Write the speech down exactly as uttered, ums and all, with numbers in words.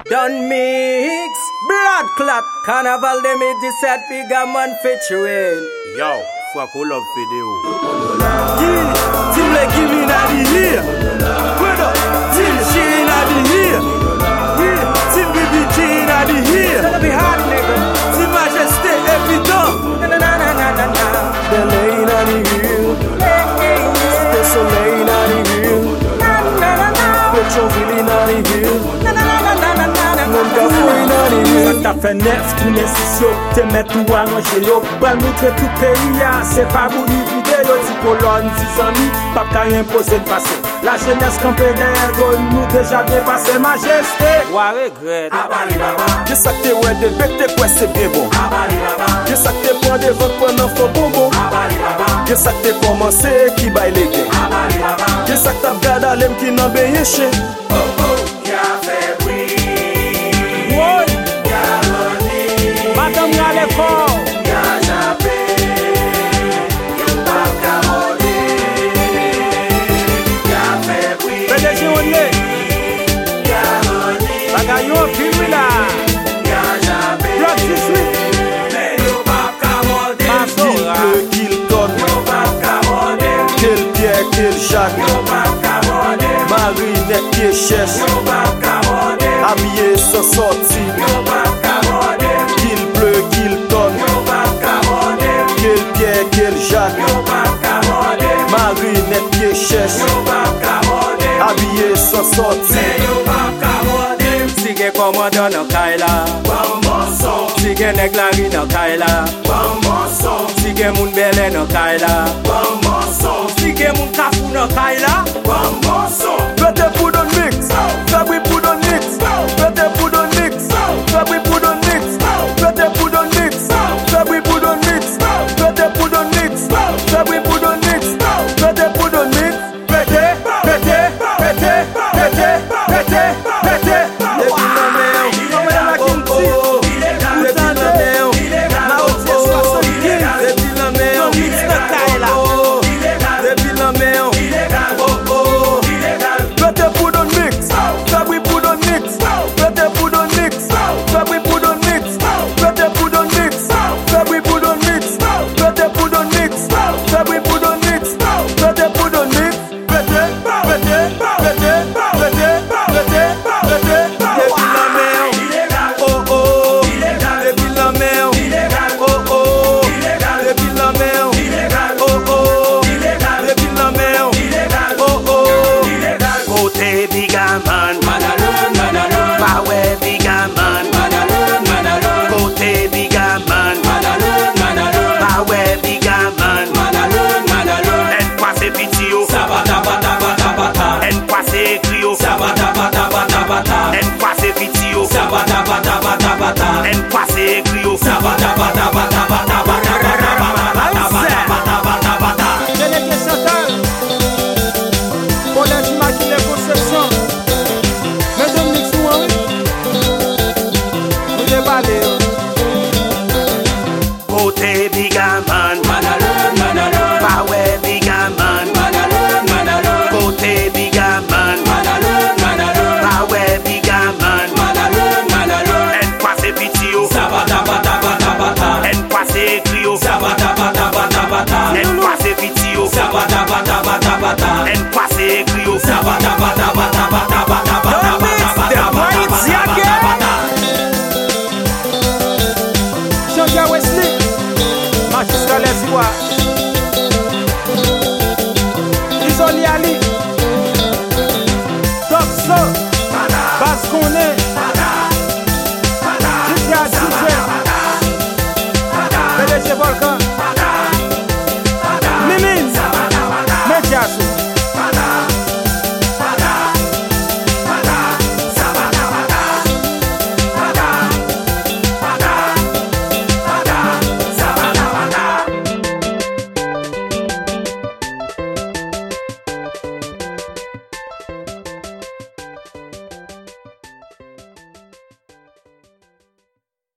Done mix, blood clot, carnaval dem it is set bigger man featuring. Yo, fuck all of video. Yeah, team like give me na the here. What up? Team she na the here. Yeah, team B B G na the here. Gonna be hard, nigga. Team Majesté every time. Na na na na na na. The lane na the here. The soleil na the here. Na na na na. Petroville na the here. Na na na na na na. Mon café na the here. T'as fait neuf pour l'institution, t'es mettre tout arrangé yo. Pas montrer tout pays, c'est pas pour les vidéos. Si colonne, dix amis, pas qu'à imposer de passer. La jeunesse campée derrière gol, nous déjà bien passé, majesté. Wa regret. Qu'est-ce que t'es ouais de bec t'es quoi c'est bien bon. Qu'est-ce que t'es prend des ventes pendant faux bonbon. Qu'est-ce que t'es commencé qui baille les gains. Qu'est-ce que t'as gardé à l'aime qui n'en béye chez. Oh oh, y'a fait bruit. Madame n'a l'effort. Y'a jappé. Y'a pas camoté. Y'a fait bruit. P D G on est. Y'a moni. Bagayon, film là. Y'a jappé. Bloc dix-huit. Mais y'a pas camoté. Qu'il pleut, qu'il tonne. Y'a pas camoté. Quel Pierre, quel Jacques. Y'a pas camoté. Marinette qui cherche. Y'a pas camoté. Habillé sans sortie. Y'a pas camoté. Qu'il pleut, qu'il tonne. Y'a pas camoté. Quel Pierre, quel Jacques. Y'a pas camoté. Marinette qui cherche. Y'a pas camoté. Habillé sans sortie. Mais y'a pas camoté. Si gen commandant nan Kaila, Bambon son. si gen nèg la ri nan Kaila, Bambon son. si gen moun belè nan Kaila, Bambon son. si gen moun kafou nan Kaila. Bambon son. Better put on mix. Fabri put on mix. Better put on mix. Fabri put on mix. Better put on mix. Fabri put on mix. Better put on mix. Fabri put on mix. Better put on mix. Better, better, better, better, better, better. Depuis la mer, comme la Kinti. Depuis la mer, ma haute soixante-quinze. Depuis la mer, mix de Kaila. Depuis la mer, oh oh. Better put on mix. Fabri put on mix. Better put on mix. Fabri put on mix. Better put on mix. Fabri put on mix. Better put on mix. Fabri put on mix. Better put on mix. Better, better, better, better, better, better. Depuis la mer, oh oh. Depuis la mer, oh oh. Depuis la mer, oh oh. Depuis la mer, oh oh. Côté Bigaman, Manalun, manalun. Power Bigaman, Manalun, manalun. Côté Bigaman, Manalun, manalun. Power Bigaman, Manalun, manalun. en passe pitio, Sabata, bata, bata, bata. en passe crio, Sabata, bata, bata, bata. en passe pitio, Sabata, bata, bata, bata. en passe crio, Sabata, bata, bata, bata, bata, bata, bata, bata, bata, bata, bata. Délégué central. Collège Immaculée Conception. Mesdames, mix nous, hein, oui. Vous déballez. Côté Bigaman, Manalun, manalun. Power Bigaman, Manalun, manalun. Côté Bigaman, Manalun, manalun. Power Bigaman, Manalun, manalun. en passe pitio, Sabata, bata, bata, bata. en passe crio, Sabata, bata, bata, bata. en passe pitio, Sabata, bata, bata, bata. en passe crio, Sabata, bata, bata, bata, bata, bata, bata, bata, bata, bata, bata, bata. Jean-Pierre Wesley. Magistrat Les Ivoires. Isoli Ali. Top So. Basconé. D J D J. P D G Volcan. Mimine. Mediaso.